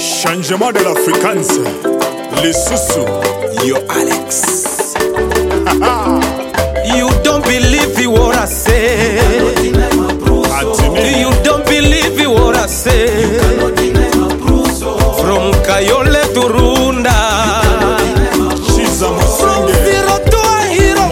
Changement de la fréquence. Les sous-sous. Yo Alex. You don't believe what I say. You don't believe what I say. From Kayole to Runda, from zero to a hero.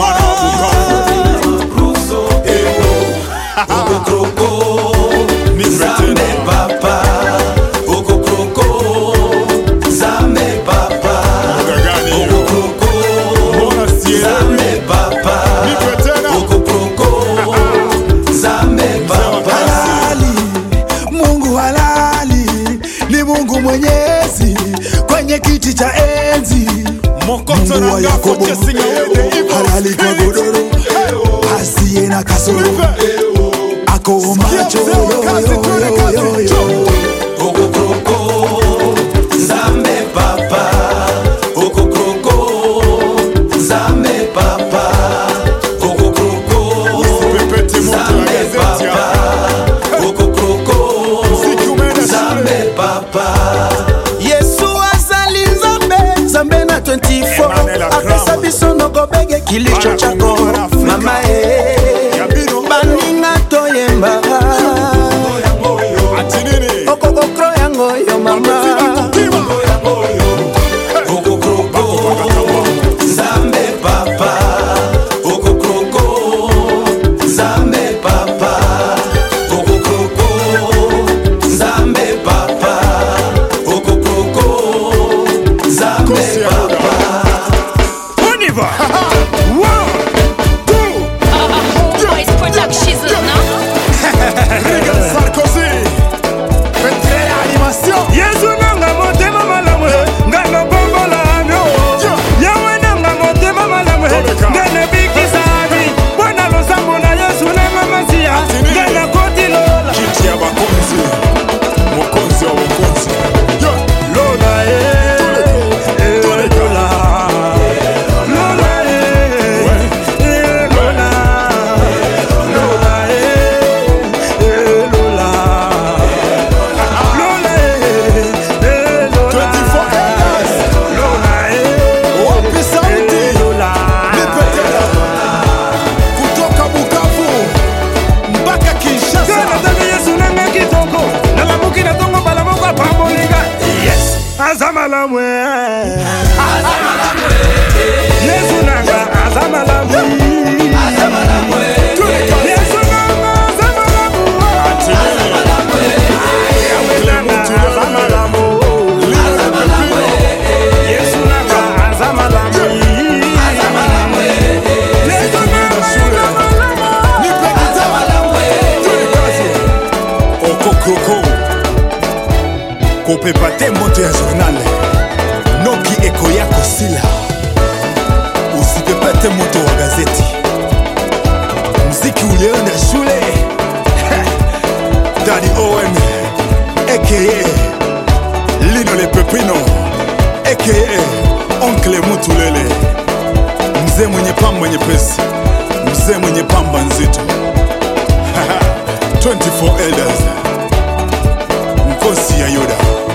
Zambe papa, Oko Kroko. Zambe papa, Oko Kroko. Zambe papa, Oko Kroko. Zambe papa. Halali, Mungu halali, ni Mungu mwenyezi kwenye kiti cha enzi. Mungu wa Yakobo, halali kwa godoro, asiye na kasoro, ako macho yo. Oko Kroko, Zambe papa, Oko Kroko. Zambe papa, Oko Kroko. Zambe papa, Oko Kroko. Zambe papa. Yesu azali Nzambe, Nzambe na 24. Apesa biso noko bege kilicho chako. Mama baninga toyemba. Oko Kroko yango yo mama. Oko Kroko, Zambe papa, Oko Kroko. Zambe papa, Oko Kroko. Zambe papa, Oko Kroko. Zambe papa. On y va. Homeboys Productions, no? Regarde Sarkozy. Faites l'animation. Yesu nanga motema malamwe ngana bombola amyo yawe nanga motema malamwe ngana bikisani bwana losambo na Yesu nanga masia ngana koti lola Kiti ya bakonzi. Mokonzi wa mokonzi. Yo. lola lola lola lola lola Wapi sauti? Nipetela. Kutoka Bukavu mpaka Kinshasa. Yesu nanga kitoko na lamuki na tongo bala moko pambolinga yes azamalamwe Yesu nanga azamalamwe Yesu nanga azamalamwe Yesu nanga azamalamwe Oko Kroko. Kopepa te moto ya journal. Noki eko yako sila. Usipepa te moto wa gazeti. Mziki ulienda shule. Daddy Owen a.k.a. Lino le Pepino a.k.a. Oncle Mutulele. Mzee mwenye pamba nyepesi. Mzee mwenye pamba nzito. 24 elders. Mkosi ya Yoda.